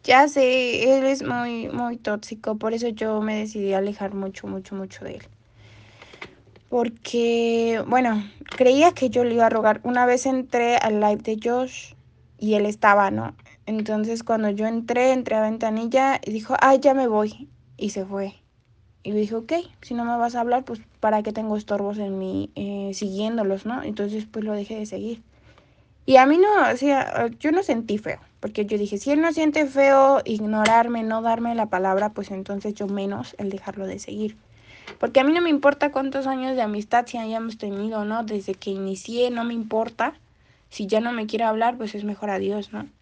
Ya sé, él es muy, muy tóxico, por eso yo me decidí a alejar mucho, mucho, mucho de él. Porque, bueno, creía que yo le iba a rogar. Una vez entré al live de Josh y él estaba, ¿no? Entonces cuando yo entré a ventanilla y dijo, ay, ya me voy. Y se fue. Y le dije, ok, si no me vas a hablar, pues para qué tengo estorbos en mí siguiéndolos, ¿no? Entonces pues lo dejé de seguir. Y a mí no, o sea, yo no sentí feo, porque yo dije, si él no siente feo ignorarme, no darme la palabra, pues entonces yo menos el dejarlo de seguir. Porque a mí no me importa cuántos años de amistad si hayamos tenido, ¿no? Desde que inicié, no me importa. Si ya no me quiere hablar, pues es mejor adiós, ¿no?